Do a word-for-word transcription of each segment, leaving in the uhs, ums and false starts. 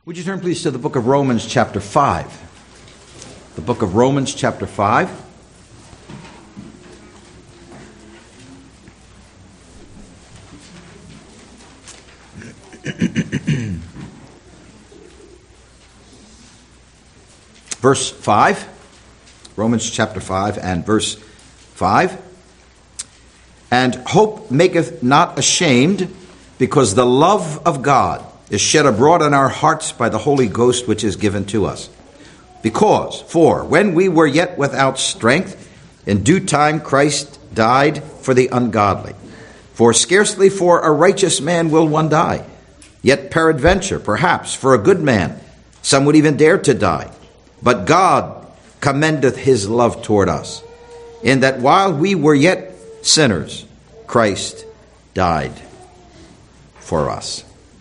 Would you turn please to the book of Romans chapter five? The book of Romans chapter five. Verse five. Romans chapter five and verse five. And hope maketh not ashamed, because the love of God is shed abroad in our hearts by the Holy Ghost, which is given to us. Because, for, when we were yet without strength, in due time Christ died for the ungodly. For scarcely for a righteous man will one die. Yet peradventure, perhaps, for a good man, some would even dare to die. But God commendeth his love toward us, in that while we were yet sinners, Christ died for us.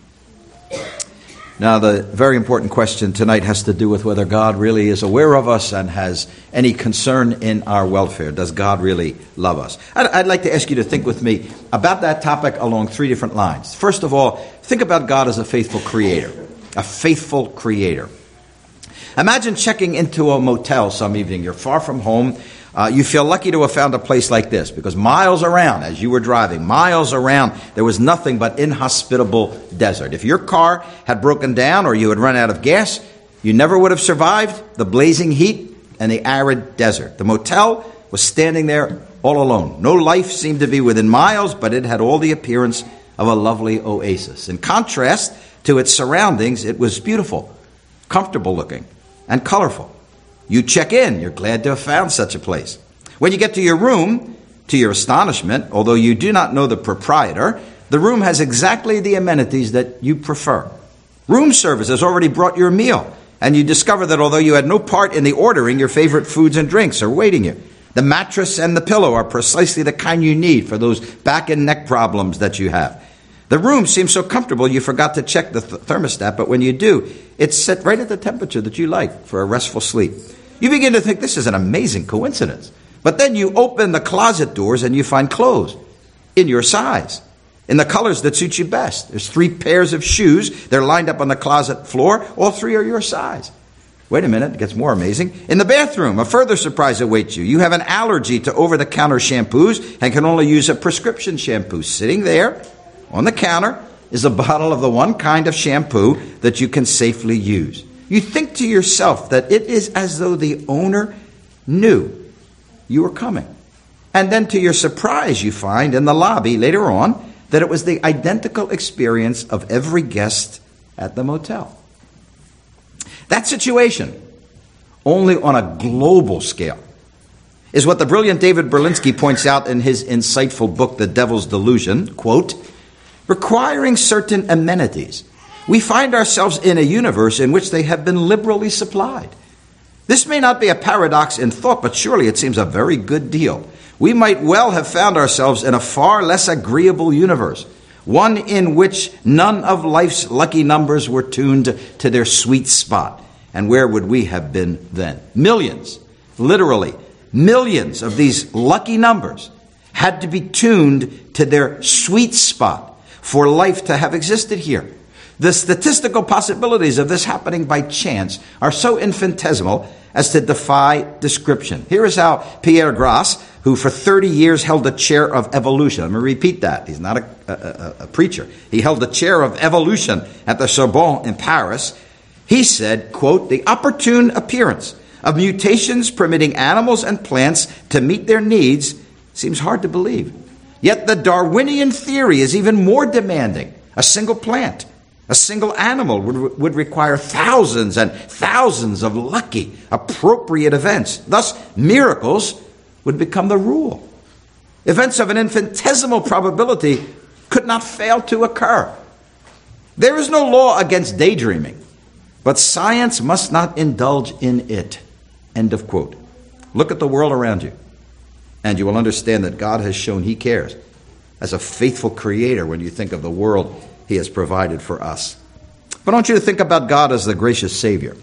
Now, the very important question tonight has to do with whether God really is aware of us and has any concern in our welfare. Does God really love us? I'd, I'd like to ask you to think with me about that topic along three different lines. First of all, think about God as a faithful creator. A faithful creator. Imagine checking into a motel some evening. You're far from home. Uh, you feel lucky to have found a place like this, because miles around, as you were driving, miles around, there was nothing but inhospitable desert. If your car had broken down or you had run out of gas, you never would have survived the blazing heat and the arid desert. The motel was standing there all alone. No life seemed to be within miles, but it had all the appearance of a lovely oasis. In contrast to its surroundings, it was beautiful, comfortable looking, and colorful. You check in. You're glad to have found such a place. When you get to your room, to your astonishment, although you do not know the proprietor, the room has exactly the amenities that you prefer. Room service has already brought your meal, and you discover that although you had no part in the ordering, your favorite foods and drinks are waiting you. The mattress and the pillow are precisely the kind you need for those back and neck problems that you have. The room seems so comfortable you forgot to check the th- thermostat, but when you do, it's set right at the temperature that you like for a restful sleep. You begin to think this is an amazing coincidence. But then you open the closet doors and you find clothes in your size, in the colors that suit you best. There's three pairs of shoes. They're lined up on the closet floor. All three are your size. Wait a minute, it gets more amazing. In the bathroom, a further surprise awaits you. You have an allergy to over-the-counter shampoos and can only use a prescription shampoo. Sitting there on the counter is a bottle of the one kind of shampoo that you can safely use. You think to yourself that it is as though the owner knew you were coming. And then to your surprise, you find in the lobby later on that it was the identical experience of every guest at the motel. That situation, only on a global scale, is what the brilliant David Berlinski points out in his insightful book, The Devil's Delusion, quote, requiring certain amenities. We find ourselves in a universe in which they have been liberally supplied. This may not be a paradox in thought, but surely it seems a very good deal. We might well have found ourselves in a far less agreeable universe, one in which none of life's lucky numbers were tuned to their sweet spot. And where would we have been then? Millions, literally millions of these lucky numbers had to be tuned to their sweet spot for life to have existed here. The statistical possibilities of this happening by chance are so infinitesimal as to defy description. Here is how Pierre Grasse, who for thirty years held the chair of evolution, let me repeat that, he's not a, a, a preacher, he held the chair of evolution at the Sorbonne in Paris, he said, quote, the opportune appearance of mutations permitting animals and plants to meet their needs seems hard to believe. Yet the Darwinian theory is even more demanding. A single plant, a single animal would, would require thousands and thousands of lucky, appropriate events. Thus, miracles would become the rule. Events of an infinitesimal probability could not fail to occur. There is no law against daydreaming, but science must not indulge in it. End of quote. Look at the world around you, and you will understand that God has shown he cares as a faithful creator when you think of the world he has provided for us. But I want you to think about God as the gracious Savior.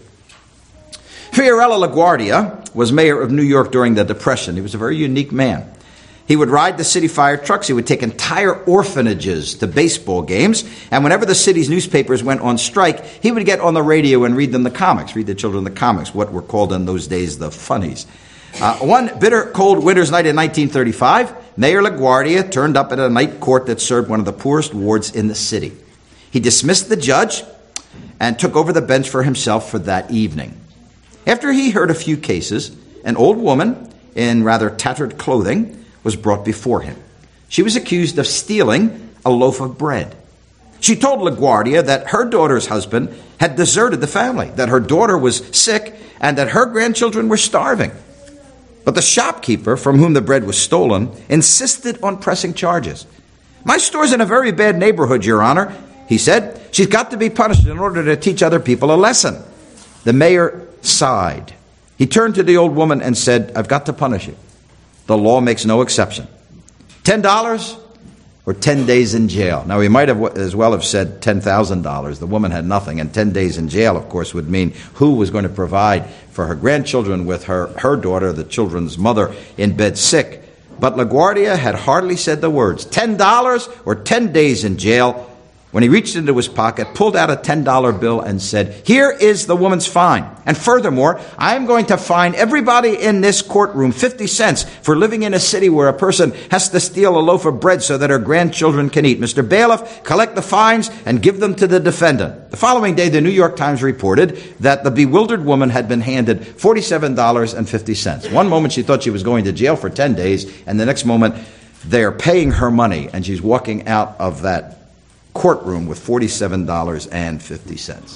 Fiorello LaGuardia was mayor of New York during the Depression. He was a very unique man. He would ride the city fire trucks. He would take entire orphanages to baseball games. And whenever the city's newspapers went on strike, he would get on the radio and read them the comics, read the children the comics, what were called in those days the funnies. Uh, one bitter, cold winter's night in nineteen thirty-five, Mayor LaGuardia turned up at a night court that served one of the poorest wards in the city. He dismissed the judge and took over the bench for himself for that evening. After he heard a few cases, an old woman in rather tattered clothing was brought before him. She was accused of stealing a loaf of bread. She told LaGuardia that her daughter's husband had deserted the family, that her daughter was sick, and that her grandchildren were starving. But the shopkeeper from whom the bread was stolen insisted on pressing charges. "My store's in a very bad neighborhood, Your Honor," he said. "She's got to be punished in order to teach other people a lesson." The mayor sighed. He turned to the old woman and said, "I've got to punish you. The law makes no exception. Ten dollars or ten days in jail." Now, he might have as well have said ten thousand dollars. The woman had nothing, and ten days in jail, of course, would mean who was going to provide for her grandchildren with her, her daughter, the children's mother, in bed sick. But LaGuardia had hardly said the words, ten dollars or ten days in jail, when he reached into his pocket, pulled out a ten dollar bill and said, "Here is the woman's fine. And furthermore, I am going to fine everybody in this courtroom fifty cents for living in a city where a person has to steal a loaf of bread so that her grandchildren can eat. Mister Bailiff, collect the fines and give them to the defendant." The following day, the New York Times reported that the bewildered woman had been handed forty-seven dollars and fifty cents. One moment she thought she was going to jail for ten days, and the next moment they're paying her money, and she's walking out of that courtroom with forty-seven dollars and fifty cents.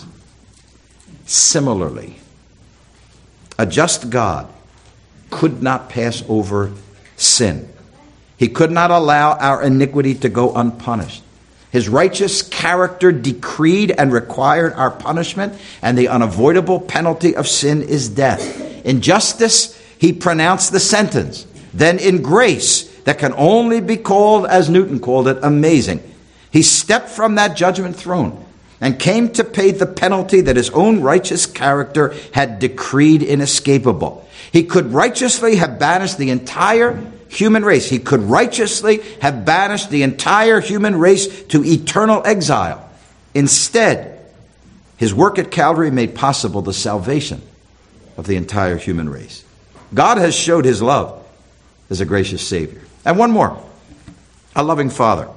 Similarly, a just God could not pass over sin. He could not allow our iniquity to go unpunished. His righteous character decreed and required our punishment, and the unavoidable penalty of sin is death. In justice, he pronounced the sentence. Then in grace, that can only be called, as Newton called it, amazing, he stepped from that judgment throne and came to pay the penalty that his own righteous character had decreed inescapable. He could righteously have banished the entire human race. He could righteously have banished the entire human race to eternal exile. Instead, his work at Calvary made possible the salvation of the entire human race. God has showed his love as a gracious Savior. And one more, a loving Father.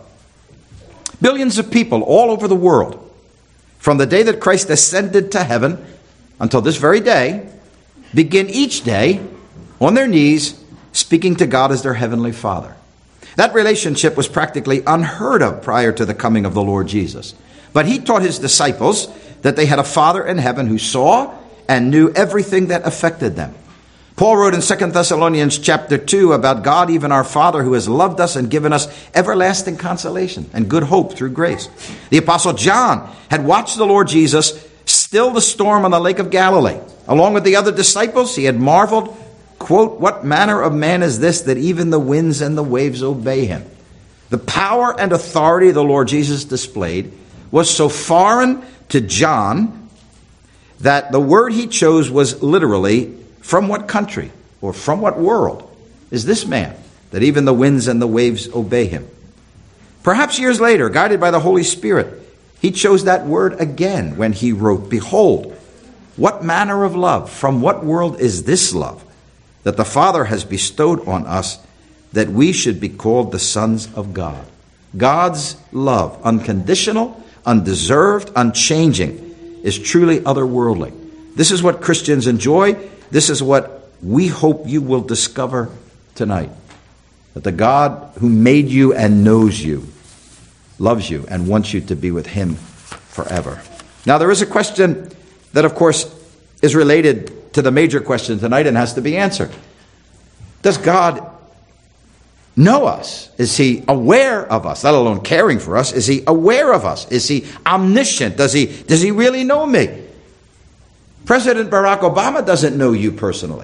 Billions of people all over the world, from the day that Christ ascended to heaven until this very day, begin each day on their knees speaking to God as their heavenly Father. That relationship was practically unheard of prior to the coming of the Lord Jesus. But he taught his disciples that they had a Father in heaven who saw and knew everything that affected them. Paul wrote in Second Thessalonians chapter two about God, even our Father, who has loved us and given us everlasting consolation and good hope through grace. The Apostle John had watched the Lord Jesus still the storm on the Lake of Galilee. Along with the other disciples, he had marveled, quote, "What manner of man is this that even the winds and the waves obey him?" The power and authority the Lord Jesus displayed was so foreign to John that the word he chose was literally, "From what country or from what world is this man that even the winds and the waves obey him?" Perhaps years later, guided by the Holy Spirit, he chose that word again when he wrote, "Behold, what manner of love, from what world is this love that the Father has bestowed on us, that we should be called the sons of God?" God's love, unconditional, undeserved, unchanging, is truly otherworldly. This is what Christians enjoy. This is what we hope you will discover tonight. That the God who made you and knows you loves you and wants you to be with him forever. Now, there is a question that, of course, is related to the major question tonight and has to be answered. Does God know us? Is he aware of us, let alone caring for us? Is he aware of us? Is he omniscient? Does he, does he really know me? President Barack Obama doesn't know you personally.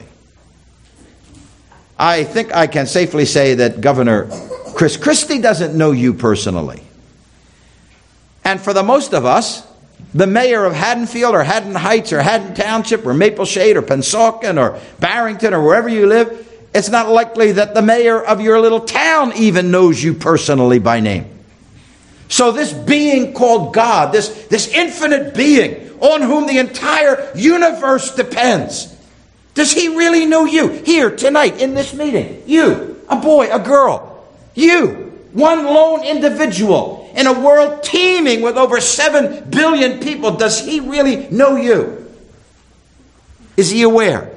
I think I can safely say that Governor Chris Christie doesn't know you personally. And for the most of us, the mayor of Haddonfield or Haddon Heights or Haddon Township or Maple Shade or Pennsauken or Barrington or wherever you live, It's not likely that the mayor of your little town even knows you personally by name. So this being called God, this, this infinite being on whom the entire universe depends, does he really know you here tonight in this meeting? You, a boy, a girl, you, one lone individual in a world teeming with over seven billion people. Does he really know you? Is he aware?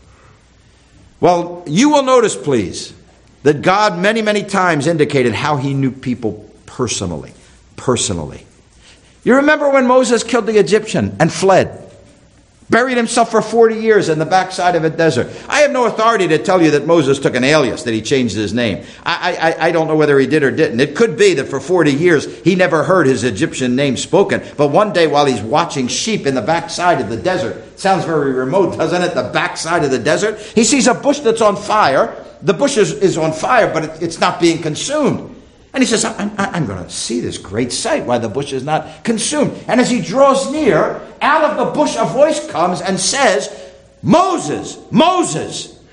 Well, you will notice, please, that God many, many times indicated how he knew people personally. Personally. You remember when Moses killed the Egyptian and fled? Buried himself for forty years in the backside of a desert. I have no authority to tell you that Moses took an alias, that he changed his name. I, I, I don't know whether he did or didn't. It could be that for forty years he never heard his Egyptian name spoken. But one day while he's watching sheep in the backside of the desert, sounds very remote, doesn't it? The backside of the desert. He sees a bush that's on fire. The bush is, is on fire, but it, it's not being consumed. And he says, I'm, I'm going to see this great sight, why the bush is not consumed. And as he draws near, out of the bush a voice comes and says, Moses, Moses.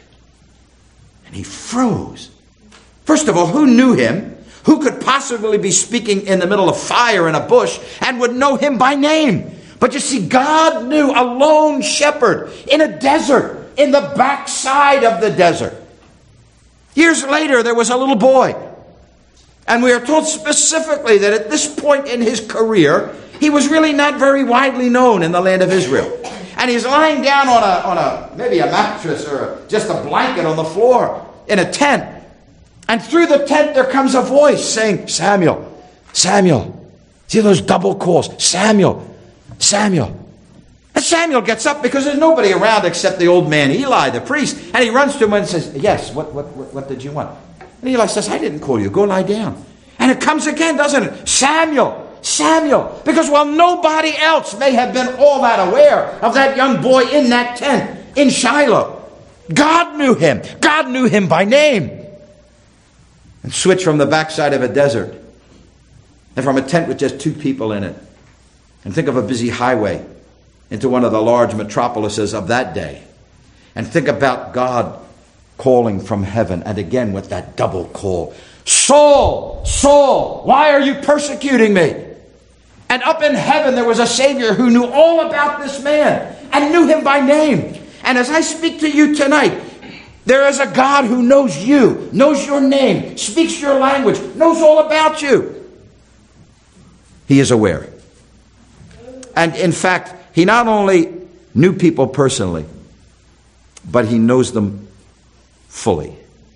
And he froze. First of all, who knew him? Who could possibly be speaking in the middle of fire in a bush and would know him by name? But you see, God knew a lone shepherd in a desert, in the backside of the desert. Years later, there was a little boy. And we are told specifically that at this point in his career, he was really not very widely known in the land of Israel. And he's lying down on a, on a maybe a mattress or a, just a blanket on the floor in a tent. And through the tent there comes a voice saying, Samuel, Samuel. See those double calls? Samuel, Samuel. And Samuel gets up because there's nobody around except the old man Eli, the priest. And he runs to him and says, yes, what, what, what, what did you want? And Eli says, I didn't call you. Go lie down. And it comes again, doesn't it? Samuel, Samuel. Because while nobody else may have been all that aware of that young boy in that tent in Shiloh, God knew him. God knew him by name. And switch from the backside of a desert and from a tent with just two people in it. And think of a busy highway into one of the large metropolises of that day. And think about God calling from heaven, and again with that double call. Saul, Saul, why are you persecuting me? And up in heaven there was a Savior who knew all about this man and knew him by name. And as I speak to you tonight, there is a God who knows you, knows your name, speaks your language, knows all about you. He is aware. And in fact, he not only knew people personally, but he knows them fully.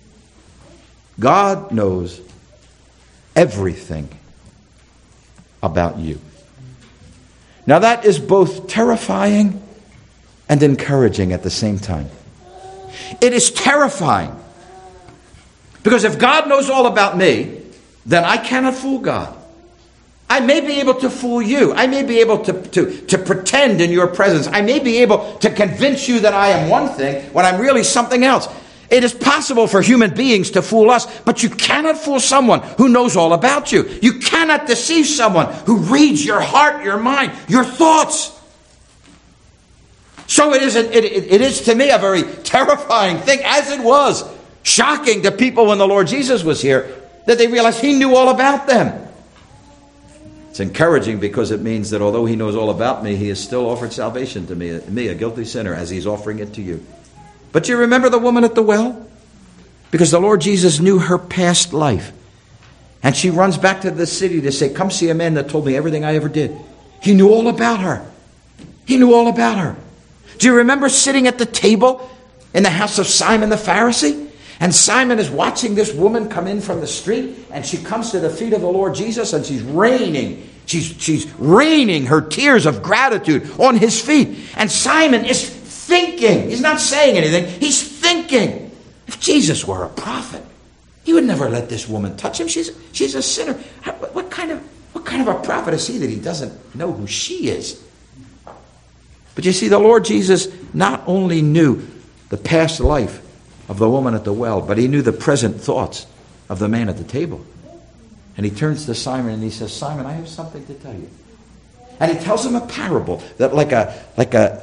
God knows everything about you. Now that is both terrifying and encouraging at the same time. It is terrifying because if God knows all about me, then I cannot fool God. I may be able to fool you. I may be able to, to, to pretend in your presence. I may be able to convince you that I am one thing when I'm really something else. It is possible for human beings to fool us, but you cannot fool someone who knows all about you. You cannot deceive someone who reads your heart, your mind, your thoughts. So it is, it, it, it is to me a very terrifying thing, as it was shocking to people when the Lord Jesus was here, that they realized he knew all about them. It's encouraging because it means that although he knows all about me, he has still offered salvation to me, me, a guilty sinner, as he's offering it to you. But you remember the woman at the well? Because the Lord Jesus knew her past life. And she runs back to the city to say, come see a man that told me everything I ever did. He knew all about her. He knew all about her. Do you remember sitting at the table in the house of Simon the Pharisee? And Simon is watching this woman come in from the street, and she comes to the feet of the Lord Jesus, and she's raining. She's, she's raining her tears of gratitude on his feet. And Simon is thinking. He's not saying anything. He's thinking. If Jesus were a prophet, he would never let this woman touch him. She's, she's a sinner. What, what kind of, what kind of a prophet is he that he doesn't know who she is? But you see, the Lord Jesus not only knew the past life of the woman at the well, but he knew the present thoughts of the man at the table. And he turns to Simon and he says, Simon, I have something to tell you. And he tells him a parable that like a like a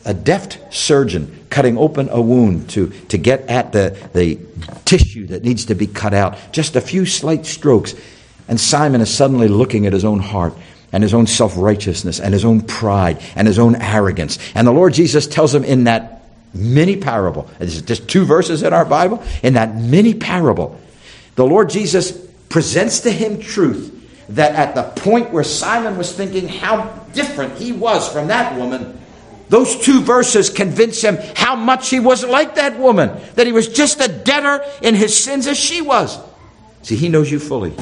a deft surgeon cutting open a wound to, to get at the, the tissue that needs to be cut out. Just a few slight strokes. And Simon is suddenly looking at his own heart and his own self-righteousness and his own pride and his own arrogance. And the Lord Jesus tells him in that mini parable, there's just two verses in our Bible, in that mini parable, the Lord Jesus presents to him truth that at the point where Simon was thinking how different he was from that woman, those two verses convince him how much he was like that woman, that he was just a debtor in his sins as she was. See, he knows you fully.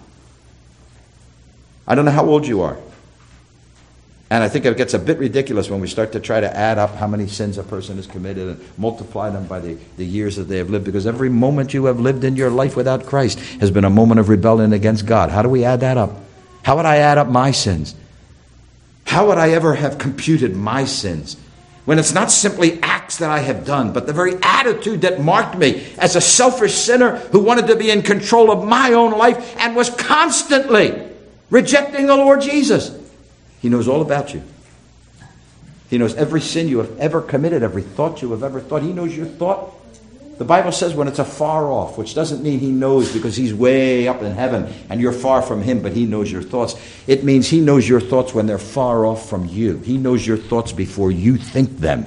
I don't know how old you are. And I think it gets a bit ridiculous when we start to try to add up how many sins a person has committed and multiply them by the, the years that they have lived. Because every moment you have lived in your life without Christ has been a moment of rebellion against God. How do we add that up? How would I add up my sins? How would I ever have computed my sins? When it's not simply acts that I have done, but the very attitude that marked me as a selfish sinner who wanted to be in control of my own life and was constantly rejecting the Lord Jesus. He knows all about you. He knows every sin you have ever committed, every thought you have ever thought. He knows your thought. The Bible says when it's afar off, which doesn't mean he knows because he's way up in heaven and you're far from him, but he knows your thoughts. It means he knows your thoughts when they're far off from you. He knows your thoughts before you think them.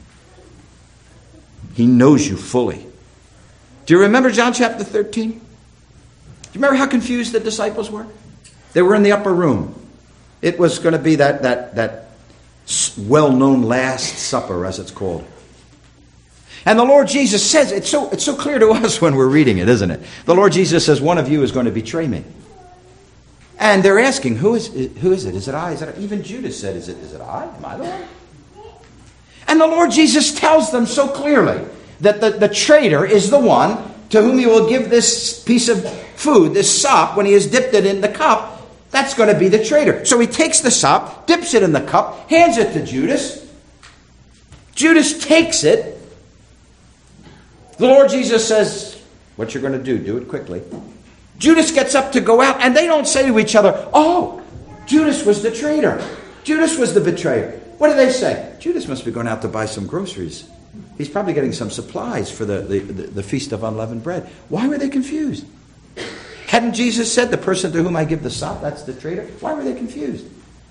He knows you fully. Do you remember John chapter thirteen? Do you remember how confused the disciples were? They were in the upper room. It was going to be that, that, that well-known Last Supper, as it's called. And the Lord Jesus says, it's so, it's so clear to us when we're reading it, isn't it? The Lord Jesus says, one of you is going to betray me. And they're asking, who is, who is it? Is it I? Is it? Even Judas said, is it, is it I? Am I the one? And the Lord Jesus tells them so clearly that the, the traitor is the one to whom he will give this piece of food, this sop, when he has dipped it in the cup. That's going to be the traitor. So he takes the sop, dips it in the cup, hands it to Judas. Judas takes it. The Lord Jesus says, what you're going to do, do it quickly. Judas gets up to go out, and they don't say to each other, oh, Judas was the traitor. Judas was the betrayer. What do they say? Judas must be going out to buy some groceries. He's probably getting some supplies for the, the, the, the Feast of Unleavened Bread. Why were they confused? Hadn't Jesus said, the person to whom I give the sop, that's the traitor? Why were they confused?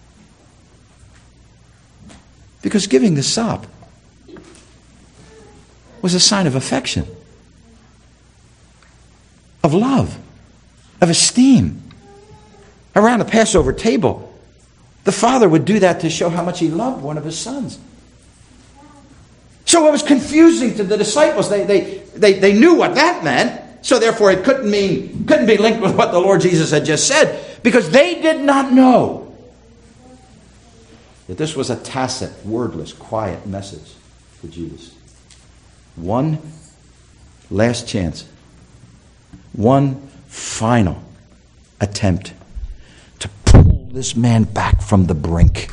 Because giving the sop was a sign of affection, of love, of esteem. Around the Passover table, the father would do that to show how much he loved one of his sons. So it was confusing to the disciples. They, they, they, they knew what that meant. So therefore it couldn't mean, couldn't be linked with what the Lord Jesus had just said, because they did not know that this was a tacit, wordless, quiet message to Judas. One last chance. One final attempt to pull this man back from the brink.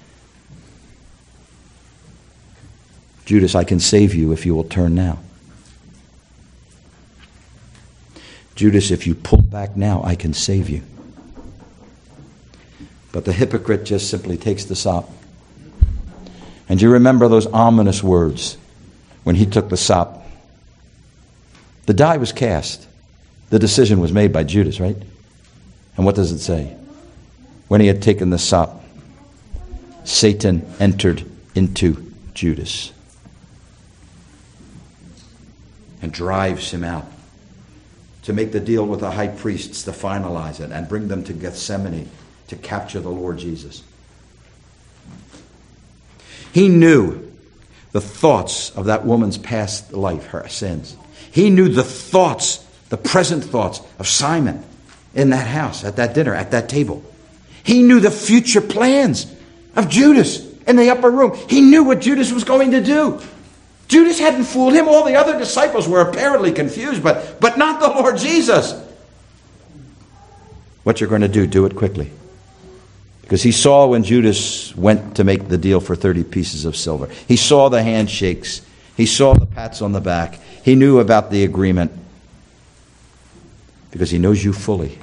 Judas, I can save you if you will turn now. Judas, if you pull back now, I can save you. But the hypocrite just simply takes the sop. And you remember those ominous words when he took the sop. The die was cast. The decision was made by Judas, right? And what does it say? When he had taken the sop, Satan entered into Judas and drives him out to make the deal with the high priests to finalize it and bring them to Gethsemane to capture the Lord Jesus. He knew the thoughts of that woman's past life, her sins. He knew the thoughts, the present thoughts of Simon in that house, at that dinner, at that table. He knew the future plans of Judas in the upper room. He knew what Judas was going to do. Judas hadn't fooled him. All the other disciples were apparently confused, but, but not the Lord Jesus. What you're going to do, do it quickly. Because he saw when Judas went to make the deal for thirty pieces of silver. He saw the handshakes. He saw the pats on the back. He knew about the agreement. Because he knows you fully.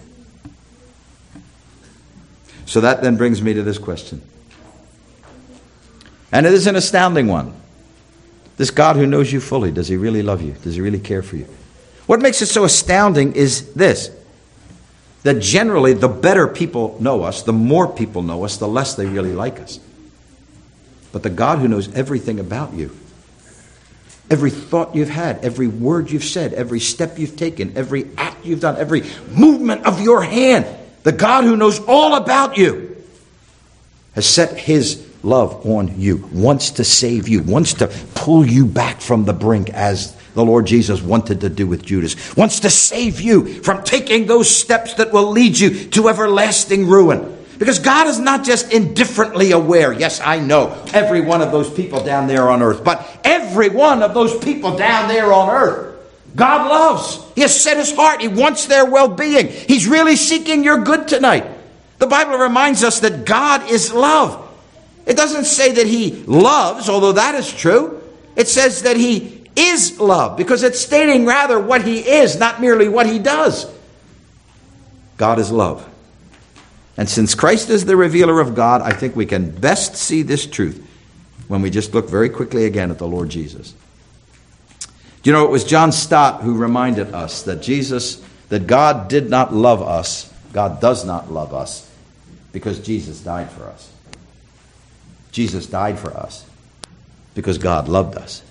So that then brings me to this question. And it is an astounding one. This God who knows you fully, does he really love you? Does he really care for you? What makes it so astounding is this, that generally the better people know us, the more people know us, the less they really like us. But the God who knows everything about you, every thought you've had, every word you've said, every step you've taken, every act you've done, every movement of your hand, the God who knows all about you has set his love on you, wants to save you, wants to pull you back from the brink as the Lord Jesus wanted to do with Judas, wants to save you from taking those steps that will lead you to everlasting ruin. Because God is not just indifferently aware. Yes, I know every one of those people down there on earth, but every one of those people down there on earth, God loves. He has set his heart. He wants their well-being. He's really seeking your good tonight. The Bible reminds us that God is love. It doesn't say that he loves, although that is true. It says that he is love, because it's stating rather what he is, not merely what he does. God is love. And since Christ is the revealer of God, I think we can best see this truth when we just look very quickly again at the Lord Jesus. You know, it was John Stott who reminded us that Jesus, that God did not love us, God does not love us, because Jesus died for us. Jesus died for us because God loved us.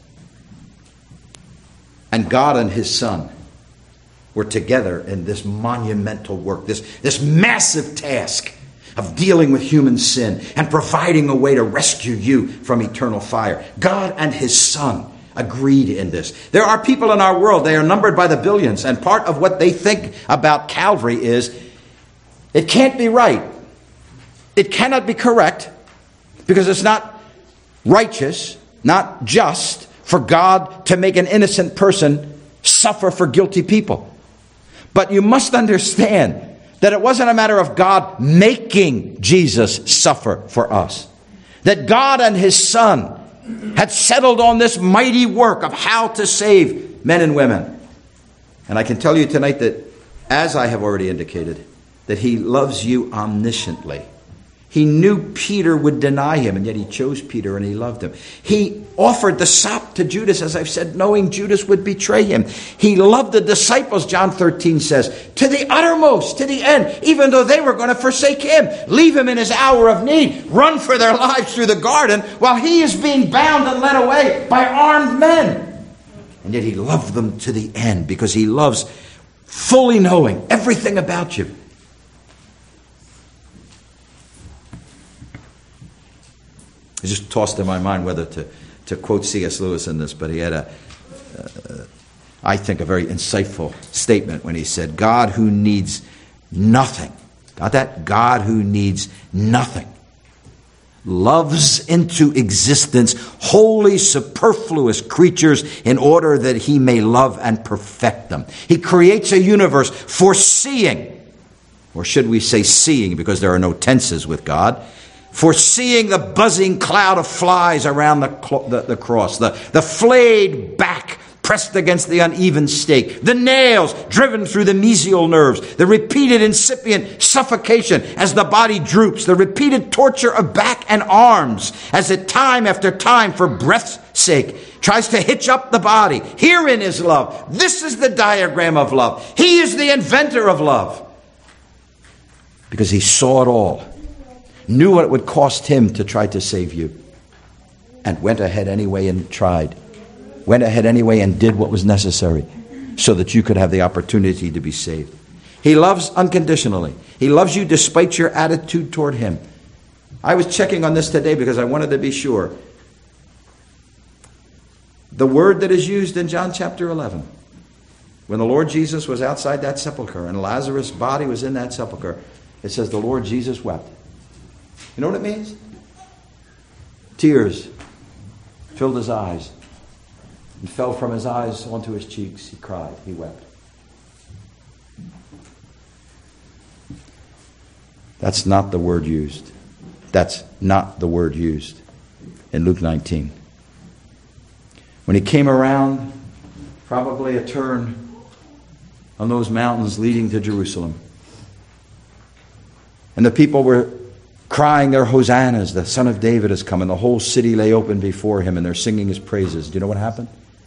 And God and his Son were together in this monumental work, this, this massive task of dealing with human sin and providing a way to rescue you from eternal fire. God and his Son agreed in this. There are people in our world, they are numbered by the billions, and part of what they think about Calvary is it can't be right. It cannot be correct, because it's not righteous, not just for God to make an innocent person suffer for guilty people. But you must understand that it wasn't a matter of God making Jesus suffer for us. That God and his Son had settled on this mighty work of how to save men and women. And I can tell you tonight that, as I have already indicated, that he loves you omnisciently. He knew Peter would deny him, and yet he chose Peter and he loved him. He offered the sop to Judas, as I've said, knowing Judas would betray him. He loved the disciples, John thirteen says, to the uttermost, to the end, even though they were going to forsake him, leave him in his hour of need, run for their lives through the garden while he is being bound and led away by armed men. And yet he loved them to the end, because he loves fully knowing everything about you. It just tossed in my mind whether to, to quote C S Lewis in this, but he had a, uh, I think, a very insightful statement when he said, God who needs nothing, got that? God who needs nothing, loves into existence wholly superfluous creatures in order that he may love and perfect them. He creates a universe foreseeing, or should we say seeing, because there are no tenses with God, foreseeing the buzzing cloud of flies around the, cl- the, the cross, the, the flayed back pressed against the uneven stake, the nails driven through the mesial nerves, the repeated incipient suffocation as the body droops, the repeated torture of back and arms as it time after time for breath's sake tries to hitch up the body. Herein is love. This is the diagram of love. He is the inventor of love, because he saw it all, knew what it would cost him to try to save you, and went ahead anyway and tried. Went ahead anyway and did what was necessary so that you could have the opportunity to be saved. He loves unconditionally. He loves you despite your attitude toward him. I was checking on this today because I wanted to be sure. The word that is used in John chapter eleven, when the Lord Jesus was outside that sepulcher and Lazarus' body was in that sepulcher, it says the Lord Jesus wept. You know what it means? Tears filled his eyes and fell from his eyes onto his cheeks. He cried. He wept. That's not the word used. That's not the word used in Luke nineteen. When he came around, probably a turn on those mountains leading to Jerusalem, and the people were crying their hosannas. The Son of David has come, and the whole city lay open before him, and they're singing his praises. Do you know what happened?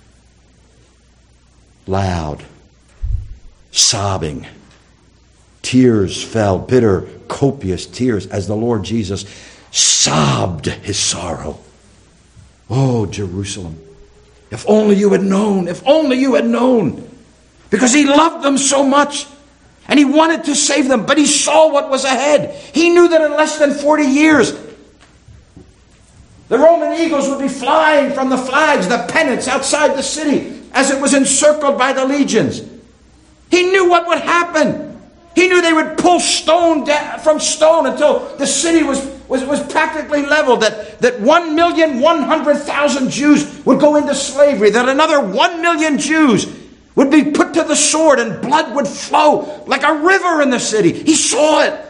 Loud, sobbing, tears fell, bitter, copious tears, as the Lord Jesus sobbed his sorrow. Oh, Jerusalem, if only you had known, if only you had known. Because he loved them so much, and he wanted to save them, but he saw what was ahead. He knew that in less than forty years, the Roman eagles would be flying from the flags, the pennants outside the city, as it was encircled by the legions. He knew what would happen. He knew they would pull stone down from stone until the city was, was, was practically leveled, that, that one million one hundred thousand Jews would go into slavery, that another one million Jews would be put to the sword, and blood would flow like a river in the city. He saw it.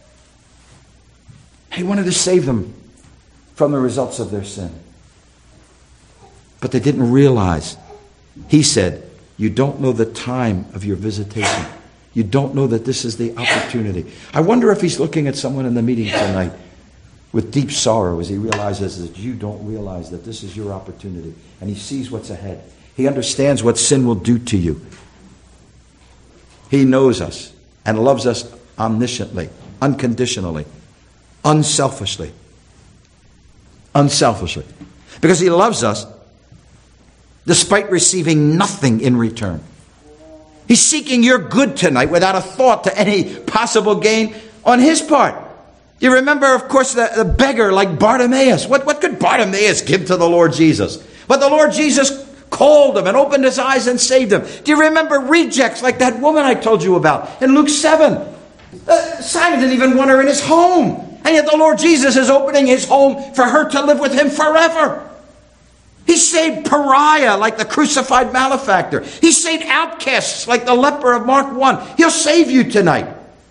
He wanted to save them from the results of their sin. But they didn't realize. He said, you don't know the time of your visitation. You don't know that this is the opportunity. I wonder if he's looking at someone in the meeting tonight with deep sorrow as he realizes that you don't realize that this is your opportunity. And he sees what's ahead. He understands what sin will do to you. He knows us and loves us omnisciently, unconditionally, unselfishly. Unselfishly. Because he loves us despite receiving nothing in return. He's seeking your good tonight without a thought to any possible gain on his part. You remember, of course, the, the beggar like Bartimaeus. What, what could Bartimaeus give to the Lord Jesus? But the Lord Jesus called him and opened his eyes and saved him. Do you remember rejects like that woman I told you about in Luke seven? Uh, Simon didn't even want her in his home. And yet the Lord Jesus is opening his home for her to live with him forever. He saved pariah like the crucified malefactor. He saved outcasts like the leper of Mark one. He'll save you tonight.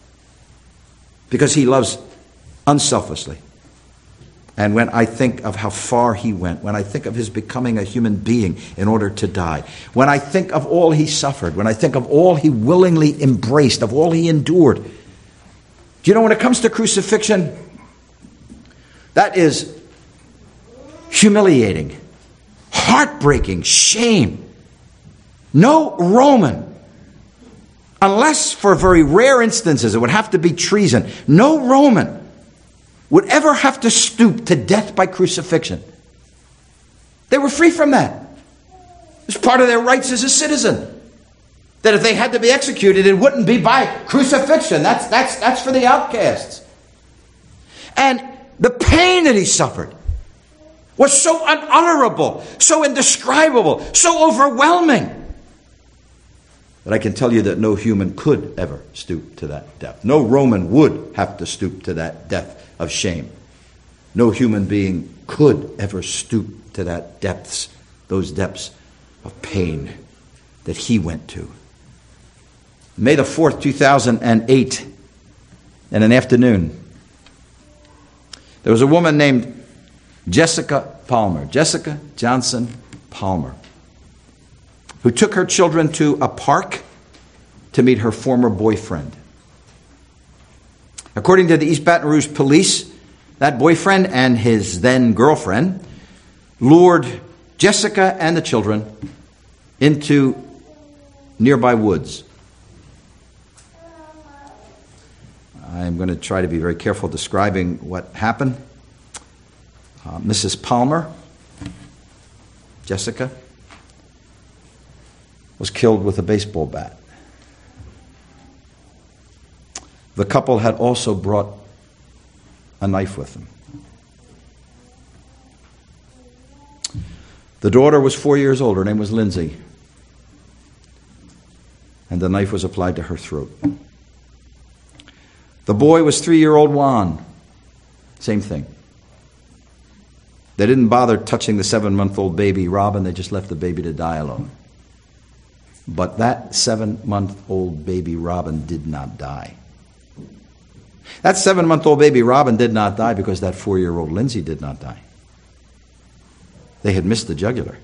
Because he loves unselfishly. And when I think of how far he went, when I think of his becoming a human being in order to die, when I think of all he suffered, when I think of all he willingly embraced, of all he endured. Do you know, when it comes to crucifixion, that is humiliating, heartbreaking, shame. No Roman, unless for very rare instances, it would have to be treason. No Roman would ever have to stoop to death by crucifixion. They were free from that. It was part of their rights as a citizen. That if they had to be executed, it wouldn't be by crucifixion. That's, that's, that's for the outcasts. And the pain that he suffered was so unutterable, so indescribable, so overwhelming, that I can tell you that no human could ever stoop to that depth. No Roman would have to stoop to that depth of shame. No human being could ever stoop to that depths, those depths of pain that he went to. May the fourth, two thousand eight, in an afternoon, there was a woman named Jessica Palmer, Jessica Johnson Palmer, who took her children to a park to meet her former boyfriend. According to the East Baton Rouge police, that boyfriend and his then girlfriend lured Jessica and the children into nearby woods. I'm going to try to be very careful describing what happened. Uh, Missus Palmer, Jessica, was killed with a baseball bat. The couple had also brought a knife with them. The daughter was four years old. Her name was Lindsay. And the knife was applied to her throat. The boy was three-year-old Juan. Same thing. They didn't bother touching the seven-month-old baby Robin. They just left the baby to die alone. But that seven-month-old baby Robin did not die. That seven-month-old baby Robin did not die because that four-year-old Lindsay did not die. They had missed the jugular.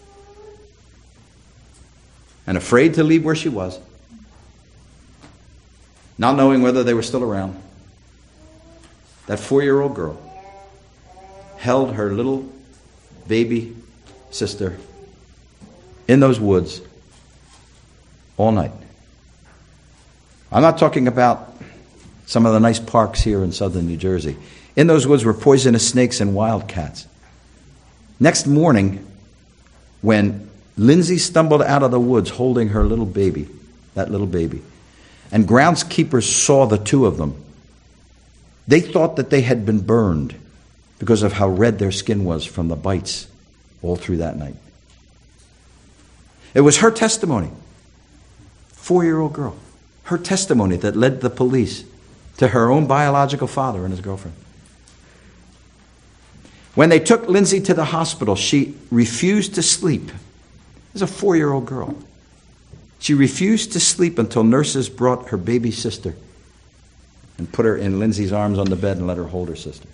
And afraid to leave where she was, not knowing whether they were still around, that four-year-old girl, held her little baby sister in those woods all night. I'm not talking about some of the nice parks here in southern New Jersey. In those woods were poisonous snakes and wildcats. Next morning, when Lindsay stumbled out of the woods holding her little baby, that little baby, and groundskeepers saw the two of them, they thought that they had been burned because of how red their skin was from the bites all through that night. It was her testimony, four-year-old girl, her testimony that led the police to her own biological father and his girlfriend. When they took Lindsay to the hospital, she refused to sleep. This is a four-year-old girl. She refused to sleep until nurses brought her baby sister and put her in Lindsay's arms on the bed and let her hold her sister.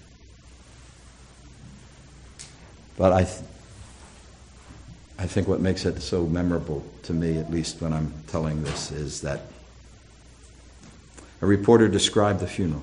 But I, th- I think what makes it so memorable to me, at least when I'm telling this, is that a reporter described the funeral.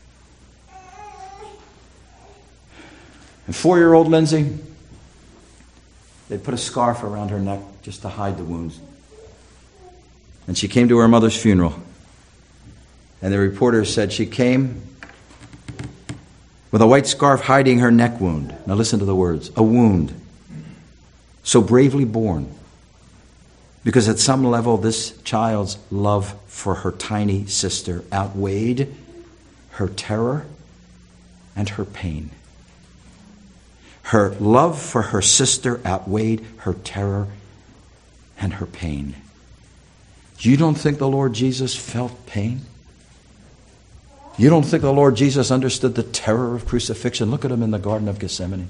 And four-year-old Lindsay, they put a scarf around her neck just to hide the wounds. And she came to her mother's funeral. And the reporter said she came with a white scarf hiding her neck wound. Now listen to the words. A wound so bravely borne. Because at some level, this child's love for her tiny sister outweighed her terror and her pain. Her love for her sister outweighed her terror and her pain. You don't think the Lord Jesus felt pain? You don't think the Lord Jesus understood the terror of crucifixion? Look at him in the Garden of Gethsemane.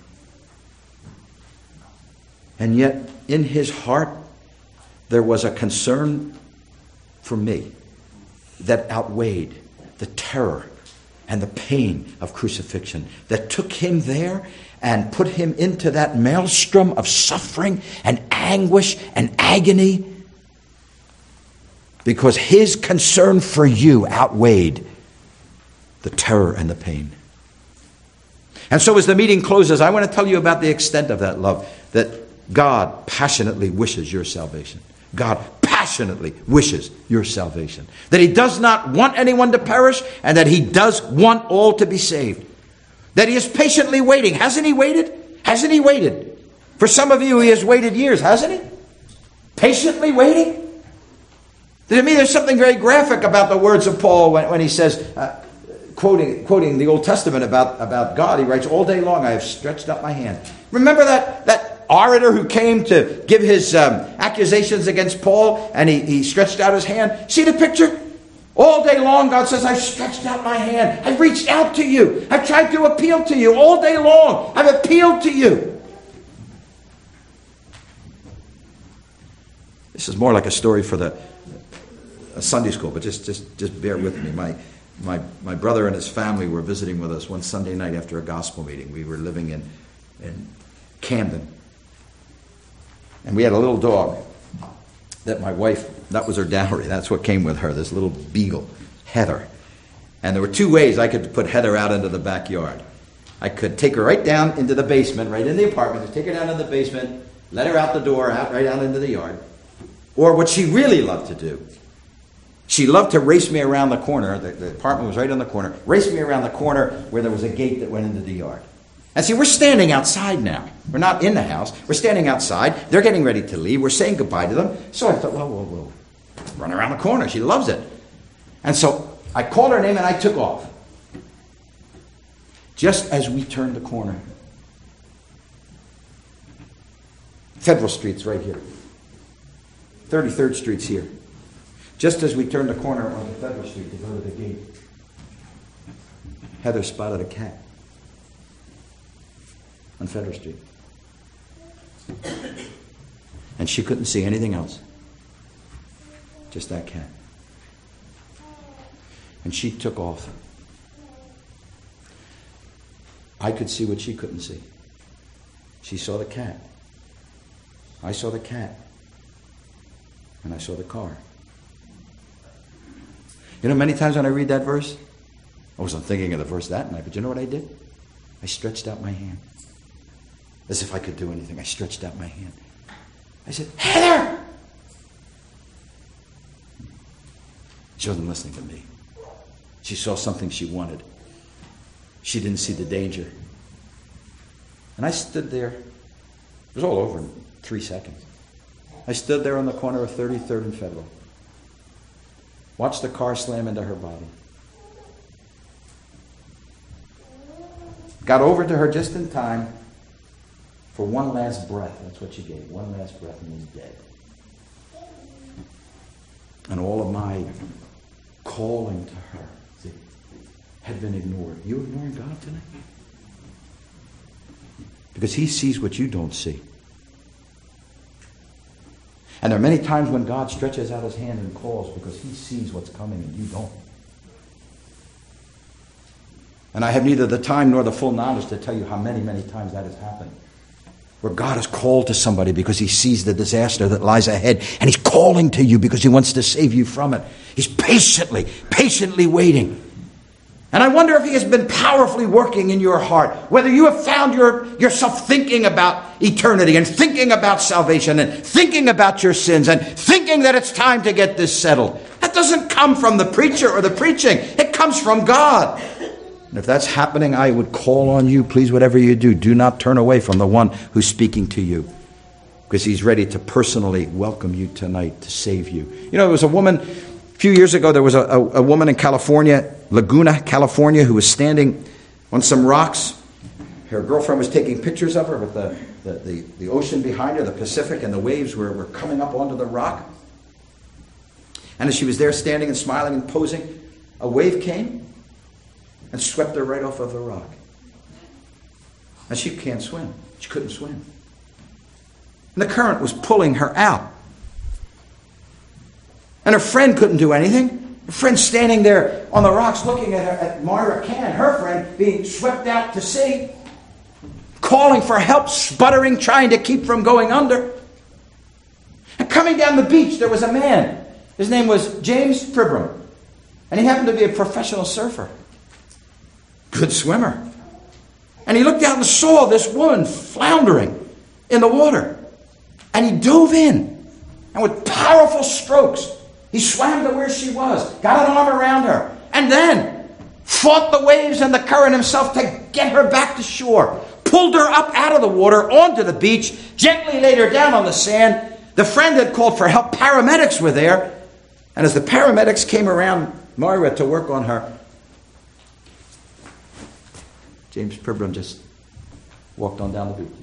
And yet, in his heart, there was a concern for me that outweighed the terror and the pain of crucifixion, that took him there and put him into that maelstrom of suffering and anguish and agony, because his concern for you outweighed the terror and the pain. And so as the meeting closes, I want to tell you about the extent of that love, that God passionately wishes your salvation. God passionately wishes your salvation. That he does not want anyone to perish, and that he does want all to be saved. That he is patiently waiting. Hasn't he waited? Hasn't he waited? For some of you, he has waited years, hasn't he? Patiently waiting? To me, there's something very graphic about the words of Paul when, when he says, uh, quoting, quoting the Old Testament about, about God, he writes, all day long I have stretched up my hand. Remember that, that orator who came to give his um, accusations against Paul, and he, he stretched out his hand? See the picture? All day long, God says, I've stretched out my hand. I've reached out to you. I've tried to appeal to you all day long. I've appealed to you. This is more like a story for the a Sunday school, but just, just, just bear with me. My, my, my brother and his family were visiting with us one Sunday night after a gospel meeting. We were living in, in Camden. And we had a little dog that my wife, that was her dowry. That's what came with her, this little beagle, Heather. And there were two ways I could put Heather out into the backyard. I could take her right down into the basement, right in the apartment, take her down in the basement, let her out the door, out right out into the yard. Or what she really loved to do, she loved to race me around the corner. The, the apartment was right on the corner. Race me around the corner where there was a gate that went into the yard. And see, we're standing outside now. We're not in the house. We're standing outside. They're getting ready to leave. We're saying goodbye to them. So I thought, well, we'll, we'll run around the corner. She loves it. And so I called her name and I took off. Just as we turned the corner, Federal Street's right here. thirty-third Street's here. Just as we turned the corner on Federal Street to go to the gate, Heather spotted a cat on Federal Street. And she couldn't see anything else. Just that cat. And she took off. I could see what she couldn't see. She saw the cat. I saw the cat. And I saw the car. You know, many times when I read that verse, I wasn't thinking of the verse that night, but you know what I did? I stretched out my hand. As if I could do anything. I stretched out my hand. I said, Heather! She wasn't listening to me. She saw something she wanted. She didn't see the danger. And I stood there. It was all over in three seconds. I stood there on the corner of thirty-third and Federal. Watched the car slam into her body. Got over to her just in time for one last breath. That's what she gave. One last breath and was dead. And all of my calling to her see, had been ignored. You ignoring God tonight? Because He sees what you don't see. And there are many times when God stretches out His hand and calls because He sees what's coming and you don't. And I have neither the time nor the full knowledge to tell you how many, many times that has happened. Where God has called to somebody because He sees the disaster that lies ahead. And He's calling to you because He wants to save you from it. He's patiently, patiently waiting. And I wonder if He has been powerfully working in your heart. Whether you have found your, yourself thinking about eternity and thinking about salvation and thinking about your sins and thinking that it's time to get this settled. That doesn't come from the preacher or the preaching. It comes from God. And if that's happening, I would call on you, please, whatever you do, do not turn away from the one who's speaking to you. Because He's ready to personally welcome you tonight to save you. You know, there was a woman, a few years ago, there was a, a, a woman in California, Laguna, California, who was standing on some rocks. Her girlfriend was taking pictures of her with the, the, the, the ocean behind her, the Pacific, and the waves were, were coming up onto the rock. And as she was there standing and smiling and posing, a wave came and swept her right off of the rock. And she can't swim. She couldn't swim. And the current was pulling her out. And her friend couldn't do anything. Her friend standing there on the rocks looking at her, at Myra Cann, her friend, being swept out to sea, calling for help, sputtering, trying to keep from going under. And coming down the beach, there was a man. His name was James Fibram. And he happened to be a professional surfer. Good swimmer. And he looked out and saw this woman floundering in the water. And he dove in. And with powerful strokes, he swam to where she was, got an arm around her, and then fought the waves and the current himself to get her back to shore. Pulled her up out of the water onto the beach, gently laid her down on the sand. The friend had called for help. Paramedics were there. And as the paramedics came around Myra to work on her, James Fibram just walked on down the beach.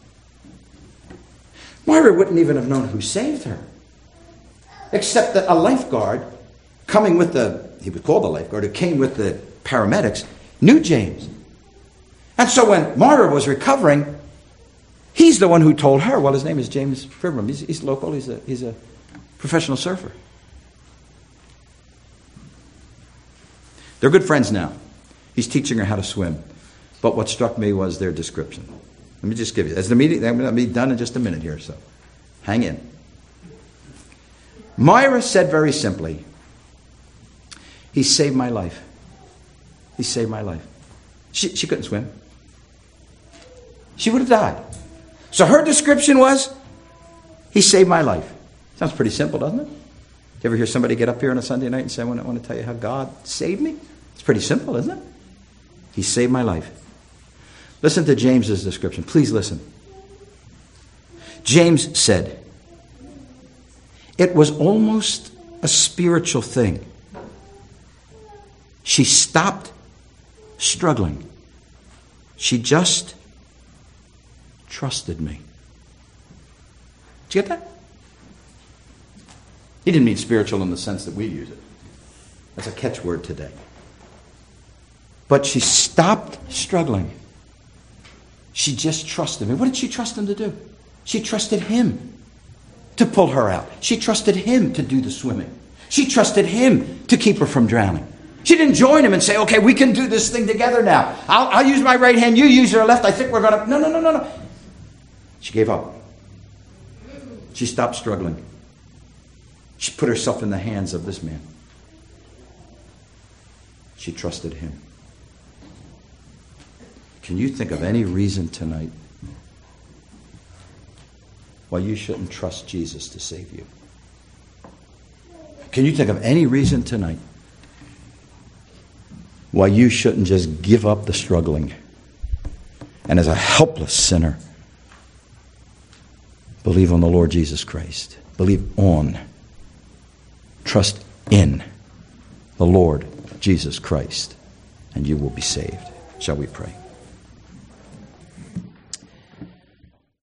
Myra wouldn't even have known who saved her. Except that a lifeguard coming with the, he was called the lifeguard, who came with the paramedics, knew James. And so when Myra was recovering, he's the one who told her, well, his name is James Fibram. He's, he's local. He's a, he's a professional surfer. They're good friends now. He's teaching her how to swim. But what struck me was their description. Let me just give you, as the meeting, I'm going to be done in just a minute here, so hang in. Myra said very simply, he saved my life. He saved my life. She, she couldn't swim. She would have died. So her description was, he saved my life. Sounds pretty simple, doesn't it? You ever hear somebody get up here on a Sunday night and say, I want to, I want to tell you how God saved me? It's pretty simple, isn't it? He saved my life. Listen to James's description. Please listen. James said, it was almost a spiritual thing. She stopped struggling. She just trusted me. Did you get that? He didn't mean spiritual in the sense that we use it. That's a catchword today. But she stopped struggling. She just trusted me. What did she trust him to do? She trusted him to pull her out. She trusted him to do the swimming. She trusted him to keep her from drowning. She didn't join him and say, okay, we can do this thing together now. I'll, I'll use my right hand, you use your left. I think we're going to... No, no, no, no, no. She gave up. She stopped struggling. She put herself in the hands of this man. She trusted him. Can you think of any reason tonight why you shouldn't trust Jesus to save you? Can you think of any reason tonight why you shouldn't just give up the struggling and as a helpless sinner believe on the Lord Jesus Christ? Believe on, trust in the Lord Jesus Christ, and you will be saved. Shall we pray?